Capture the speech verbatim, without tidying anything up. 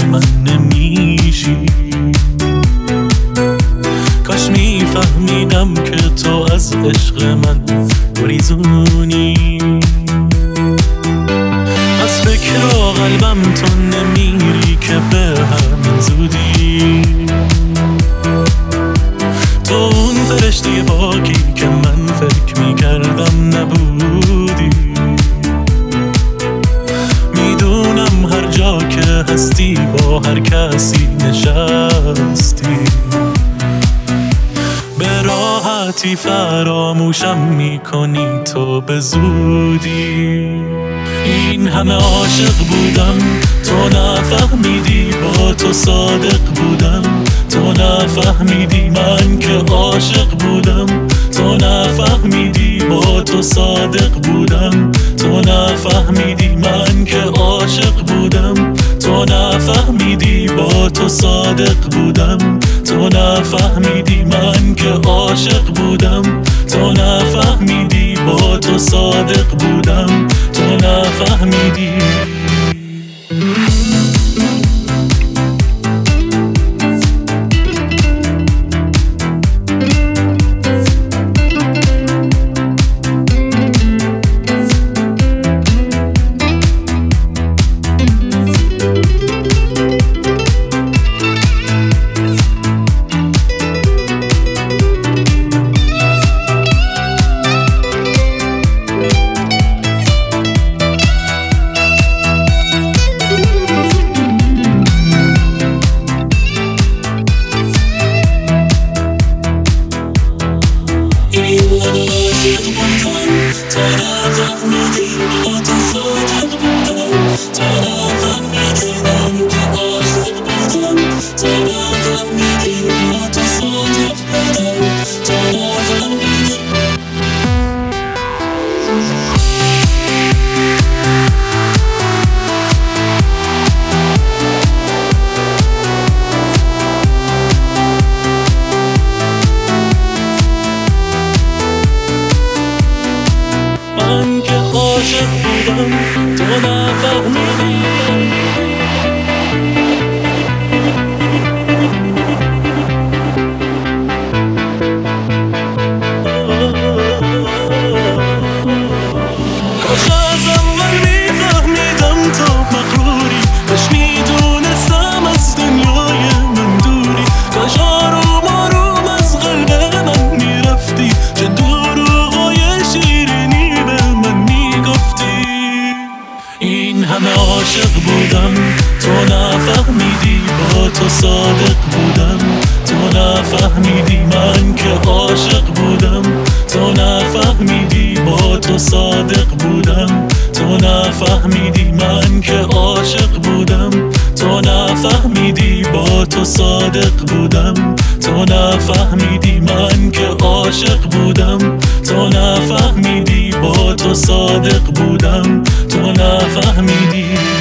من نمیشی. کاش میفهمیدم که تو از عشق من گریزونی. از فکر و قلبم تو نمیری که به همین زودی. تو اون فرشته پاکی که من فکر میکردم نبودی. میدونم هر جا که هستی با هر کسی نشستی. به راحتی فراموشم میکنی تو به زودی. این همه عاشق بودم تو نفهمیدی، با تو صادق بودم تو نفهمیدی. من که عاشق بودم تو نفهمیدی، با تو صادق بودم تو نفهمیدی. من که عاشق بودم تو نفهمیدی، با تو صادق بودم تو نفهمیدی. من که عاشق بودم تو نفهمیدی، با تو صادق بودم تو نفهمیدی. من که عاشق بودم تو نفهمیدی. کاش از اول میفهمیدم تو مغروری. کاش میدونستم از دنیای من دوری. کاش آروم آروم از قلب من میرفتی. چه دروغای شیرینی به من میگفتی. این همه عاشق بودم تو نفهمیدی، با تو صادق بودم تو نفهمیدی. من که عاشق بودم تو نفهمیدی، با تو صادق بودم تو نفهمیدی. من که عاشق بودم تو نفهمیدی، با تو صادق بودم تو نفهمیدی. من که عاشق بودم تو نفهمیدی، با تو صادق بودم تو نفهمیدی.